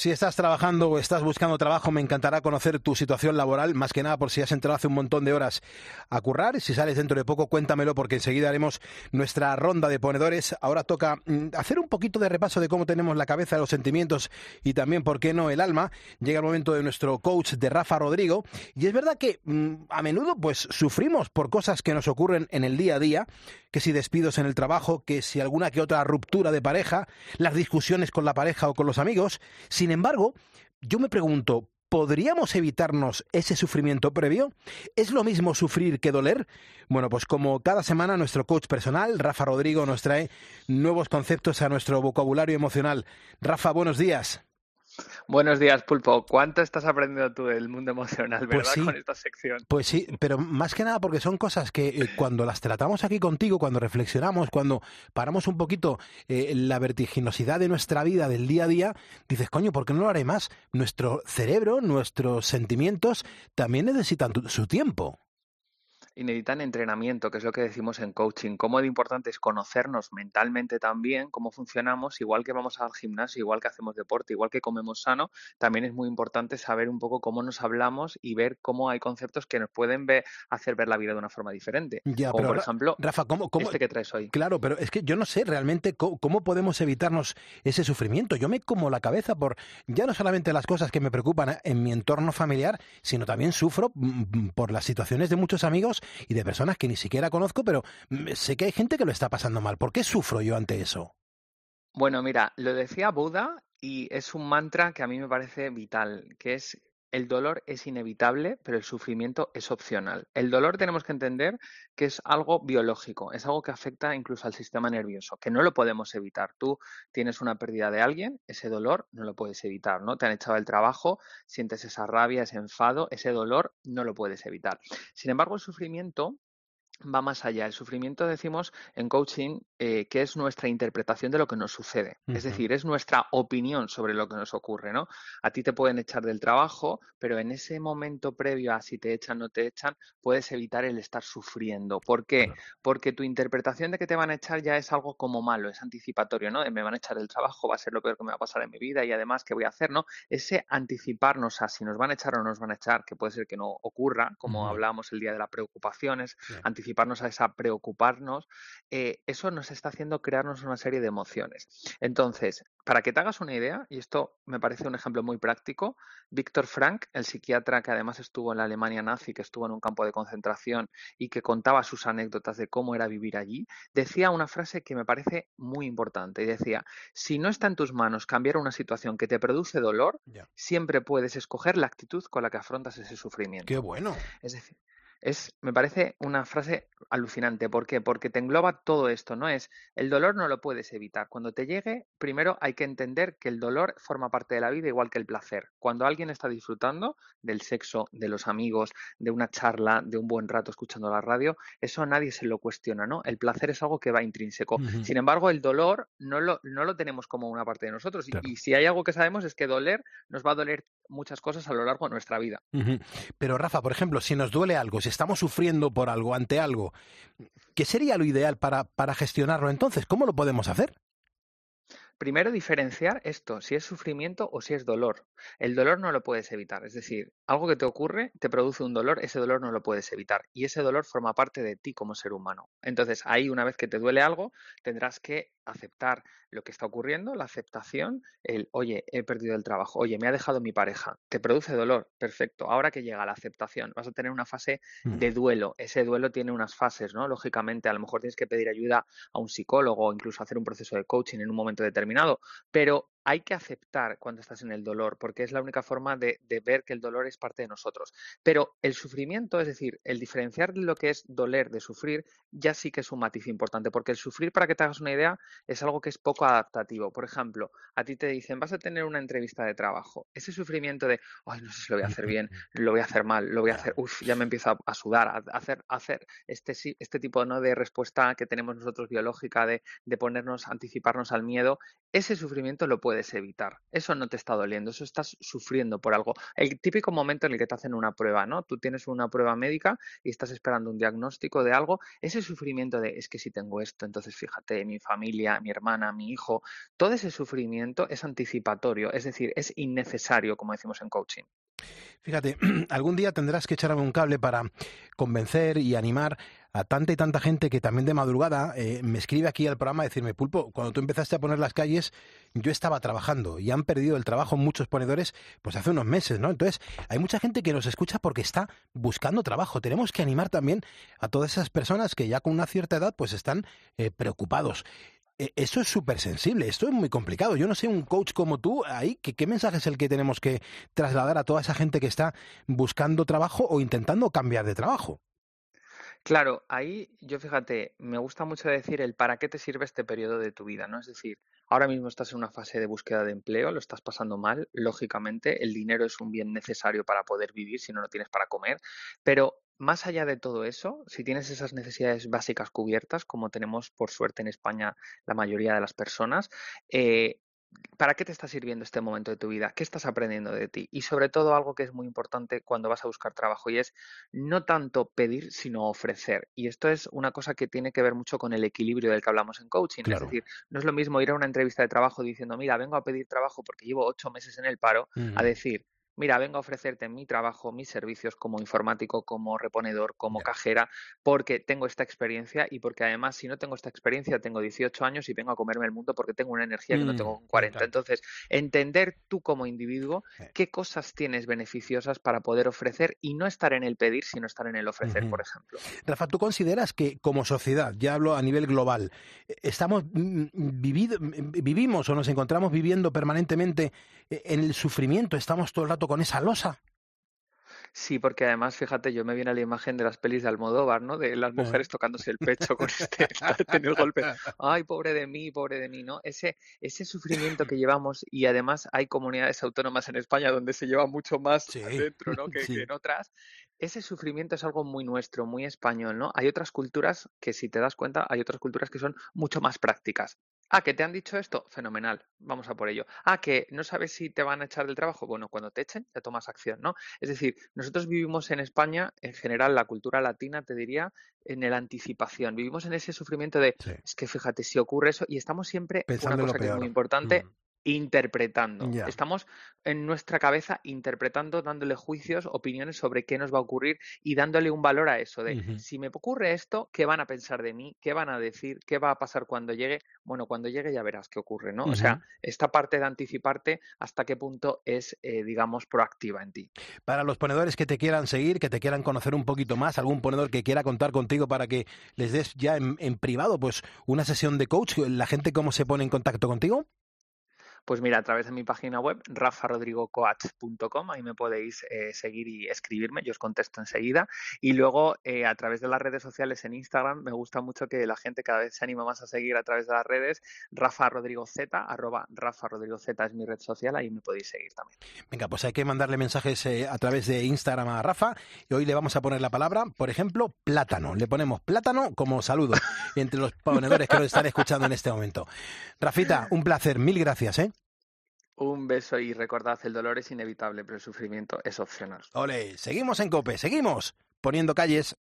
Si estás trabajando o estás buscando trabajo, me encantará conocer tu situación laboral, más que nada por si has entrado hace un montón de horas a currar. Si sales dentro de poco, cuéntamelo, porque enseguida haremos nuestra ronda de ponedores. Ahora toca hacer un poquito de repaso de cómo tenemos la cabeza, los sentimientos y también, ¿por qué no?, el alma. Llega el momento de nuestro coach, de Rafa Rodrigo. Y es verdad que a menudo pues sufrimos por cosas que nos ocurren en el día a día, que si despidos en el trabajo, que si alguna que otra ruptura de pareja, las discusiones con la pareja o con los amigos. Sin embargo, yo me pregunto, ¿podríamos evitarnos ese sufrimiento previo? ¿Es lo mismo sufrir que doler? Bueno, pues como cada semana nuestro coach personal, Rafa Rodrigo, nos trae nuevos conceptos a nuestro vocabulario emocional. Rafa, buenos días. Buenos días, Pulpo. ¿Cuánto estás aprendiendo tú del mundo emocional, Pues verdad, sí, con esta sección? pues sí, pero más que nada porque son cosas que cuando las tratamos aquí contigo, cuando reflexionamos, cuando paramos un poquito la vertiginosidad de nuestra vida del día a día, dices, coño, ¿por qué no lo haré más? Nuestro cerebro, nuestros sentimientos también necesitan su tiempo. Y necesitan entrenamiento, que es lo que decimos en coaching. Cómo de importante es conocernos mentalmente también, cómo funcionamos, igual que vamos al gimnasio, igual que hacemos deporte, igual que comemos sano, también es muy importante saber un poco cómo nos hablamos y ver cómo hay conceptos que nos pueden hacer ver la vida de una forma diferente. Ya, Como pero por ejemplo, Rafa, ¿cómo? este que traes hoy. Claro, pero es que yo no sé realmente cómo podemos evitarnos ese sufrimiento. Yo me como la cabeza por ya no solamente las cosas que me preocupan en mi entorno familiar, sino también sufro por las situaciones de muchos amigos y de personas que ni siquiera conozco, pero sé que hay gente que lo está pasando mal. ¿Por qué sufro yo ante eso? Bueno, mira, lo decía Buda y es un mantra que a mí me parece vital, que es: el dolor es inevitable, pero el sufrimiento es opcional. El dolor tenemos que entender que es algo biológico, es algo que afecta incluso al sistema nervioso, que no lo podemos evitar. Tú tienes una pérdida de alguien, ese dolor no lo puedes evitar, ¿no? Te han echado del trabajo, sientes esa rabia, ese enfado, ese dolor no lo puedes evitar. Sin embargo, el sufrimiento va más allá. El sufrimiento, decimos en coaching, que es nuestra interpretación de lo que nos sucede. Es Ujú. decir, es nuestra opinión sobre lo que nos ocurre, ¿no? A ti te pueden echar del trabajo, pero en ese momento previo a si te echan o no te echan, puedes evitar el estar sufriendo. ¿Por qué? Claro. Porque tu interpretación de que te van a echar ya es algo como malo, es anticipatorio, ¿no? De me van a echar del trabajo, va a ser lo peor que me va a pasar en mi vida y además, ¿qué voy a hacer, no? Ese anticiparnos a si nos van a echar o no nos van a echar, que puede ser que no ocurra, como Ujú. hablábamos el día de las preocupaciones, Sí. anticiparnos a esa preocuparnos, eso nos está haciendo crearnos una serie de emociones. Entonces, para que te hagas una idea, y esto me parece un ejemplo muy práctico, Víctor Frank, el psiquiatra que además estuvo en la Alemania nazi, que estuvo en un campo de concentración y que contaba sus anécdotas de cómo era vivir allí, decía una frase que me parece muy importante y decía: si no está en tus manos cambiar una situación que te produce dolor, Ya. siempre puedes escoger la actitud con la que afrontas ese Qué sufrimiento. bueno. Es decir, me parece una frase alucinante. ¿Por qué? Porque te engloba todo esto, ¿no? Es: el dolor no lo puedes evitar. Cuando te llegue, primero hay que entender que el dolor forma parte de la vida igual que el placer. Cuando alguien está disfrutando del sexo, de los amigos, de una charla, de un buen rato escuchando la radio, eso a nadie se lo cuestiona, ¿no? El placer es algo que va intrínseco. Ujú. Sin embargo, el dolor no lo tenemos como una parte de nosotros. Y, Claro. y si hay algo que sabemos es que doler nos va a doler muchas cosas a lo largo de nuestra vida. Ujú. Pero Rafa, por ejemplo, si nos duele algo, si estamos sufriendo por algo, ante algo, ¿qué sería lo ideal para gestionarlo entonces? ¿Cómo lo podemos hacer? Primero, diferenciar esto, si es sufrimiento o si es dolor. El dolor no lo puedes evitar, es decir, algo que te ocurre te produce un dolor, ese dolor no lo puedes evitar y ese dolor forma parte de ti como ser humano. Entonces, ahí una vez que te duele algo, tendrás que aceptar lo que está ocurriendo, la aceptación, oye, he perdido el trabajo, oye, me ha dejado mi pareja, te produce dolor, perfecto. Ahora que llega la aceptación, vas a tener una fase Mm. de duelo. Ese duelo tiene unas fases, ¿no? Lógicamente, a lo mejor tienes que pedir ayuda a un psicólogo o incluso hacer un proceso de coaching en un momento determinado, pero hay que aceptar cuando estás en el dolor, porque es la única forma de ver que el dolor es parte de nosotros. Pero el sufrimiento, es decir, el diferenciar lo que es doler de sufrir, ya sí que es un matiz importante, porque el sufrir, para que te hagas una idea, es algo que es poco adaptativo. Por ejemplo, a ti te dicen, vas a tener una entrevista de trabajo. Ese sufrimiento de, ay, no sé si lo voy a hacer bien, lo voy a hacer mal, lo voy a Ya. hacer, uff, ya me empiezo a sudar, a hacer este tipo, ¿no?, de respuesta que tenemos nosotros biológica de ponernos, anticiparnos al miedo. Ese sufrimiento lo puedes puedes evitar. Eso no te está doliendo, eso estás sufriendo por algo. El típico momento en el que te hacen una prueba, ¿no? Tú tienes una prueba médica y estás esperando un diagnóstico de algo, ese sufrimiento de es que si tengo esto, entonces fíjate, mi familia, mi hermana, mi hijo, todo ese sufrimiento es anticipatorio, es decir, es innecesario, como decimos en coaching. Fíjate, algún día tendrás que echarme un cable para convencer y animar a tanta y tanta gente que también de madrugada me escribe aquí al programa a decirme, Pulpo, cuando tú empezaste a poner las calles, yo estaba trabajando y han perdido el trabajo muchos ponedores pues hace unos meses, ¿no? Entonces, hay mucha gente que nos escucha porque está buscando trabajo. Tenemos que animar también a todas esas personas que ya con una cierta edad pues están preocupados. Eso es súper sensible, esto es muy complicado. Yo no sé, un coach como tú, ahí, ¿qué mensaje es el que tenemos que trasladar a toda esa gente que está buscando trabajo o intentando cambiar de trabajo? Claro, ahí yo fíjate, me gusta mucho decir el para qué te sirve este periodo de tu vida, ¿no? Es decir, ahora mismo estás en una fase de búsqueda de empleo, lo estás pasando mal, lógicamente, el dinero es un bien necesario para poder vivir, si no, no tienes para comer, pero más allá de todo eso, si tienes esas necesidades básicas cubiertas, como tenemos por suerte en España la mayoría de las personas, eh, ¿para qué te está sirviendo este momento de tu vida? ¿Qué estás aprendiendo de ti? Y sobre todo algo que es muy importante cuando vas a buscar trabajo y es no tanto pedir, sino ofrecer. Y esto es una cosa que tiene que ver mucho con el equilibrio del que hablamos en coaching. Es Claro. decir, no es lo mismo ir a una entrevista de trabajo diciendo, mira, vengo a pedir trabajo porque llevo 8 meses en el paro, a Ujú. decir, mira, vengo a ofrecerte mi trabajo, mis servicios como informático, como reponedor, como Ya. cajera, porque tengo esta experiencia y porque además si no tengo esta experiencia tengo 18 años y vengo a comerme el mundo porque tengo una energía que no tengo con Me 40. encanta. Entonces, entender tú como individuo qué cosas tienes beneficiosas para poder ofrecer y no estar en el pedir, sino estar en el ofrecer, Ujú. por ejemplo. Rafa, ¿tú consideras que como sociedad, ya hablo a nivel global, vivimos o nos encontramos viviendo permanentemente en el sufrimiento? ¿Estamos todo el rato con esa losa? Sí, porque además, fíjate, yo me viene a la imagen de las pelis de Almodóvar, ¿no? De las Eh. mujeres tocándose el pecho con en el golpe. Ay, pobre de mí, ¿no? Ese sufrimiento que llevamos y además hay comunidades autónomas en España donde se lleva mucho más Sí, dentro, ¿no? Que sí. en otras. Ese sufrimiento es algo muy nuestro, muy español, ¿no? Hay otras culturas que, si te das cuenta, hay otras culturas que son mucho más prácticas. Ah, ¿que te han dicho esto? Fenomenal, vamos a por ello. Ah, ¿que no sabes si te van a echar del trabajo? Bueno, cuando te echen, ya tomas acción, ¿no? Es decir, nosotros vivimos en España, en general, la cultura latina, te diría, en la anticipación. Vivimos en ese sufrimiento de, Sí. es que fíjate, si ocurre eso, y estamos siempre, una Pensando en lo cosa que es muy peor. importante, interpretando. Ya. Estamos en nuestra cabeza interpretando, dándole juicios, opiniones sobre qué nos va a ocurrir y dándole un valor a eso de, Ujú. si me ocurre esto, ¿qué van a pensar de mí? ¿Qué van a decir? ¿Qué va a pasar cuando llegue? Bueno, cuando llegue ya verás qué ocurre, ¿no? O sea, Ujú. esta parte de anticiparte, ¿hasta qué punto es, digamos, proactiva en ti? Para los ponedores que te quieran seguir, que te quieran conocer un poquito más, algún ponedor que quiera contar contigo para que les des ya en privado pues una sesión de coach, ¿la gente cómo se pone en contacto contigo? Pues mira, a través de mi página web, rafarodrigocoach.com, ahí me podéis seguir y escribirme, yo os contesto enseguida. Y luego, a través de las redes sociales en Instagram, me gusta mucho que la gente cada vez se anima más a seguir a través de las redes, Rafa Rodrigo Z, @Rafa Rodrigo Z es mi red social, ahí me podéis seguir también. Venga, pues hay que mandarle mensajes a través de Instagram a Rafa y hoy le vamos a poner la palabra, por ejemplo, plátano. Le ponemos plátano como saludo entre los ponedores que nos están escuchando en este momento. Rafita, un placer, mil gracias, ¿eh? Un beso y recordad, el dolor es inevitable, pero el sufrimiento es opcional. Ole, seguimos en COPE, seguimos poniendo calles.